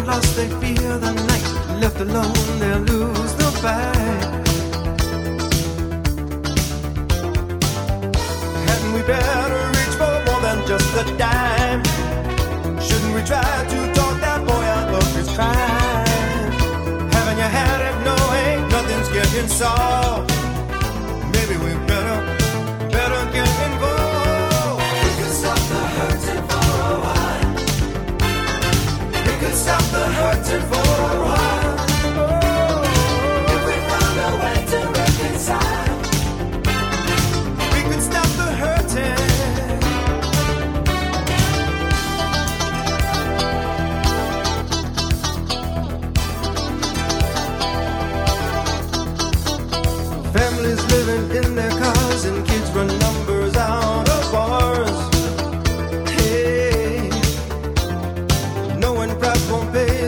lost, they fear the night. Left alone, they'll lose the fight. Hadn't we better reach for more than just a dime? Shouldn't we try to talk that boy out of his crime? Haven't you had it? No, ain't nothing's getting solved. Maybe we better get involved. We could stop the hurting for a while. We could stop the hurting for a while. If we found a way to reconcile, we could stop the hurting. Families living in their cars and kids run numbers out of bars. Hey, knowing price won't pay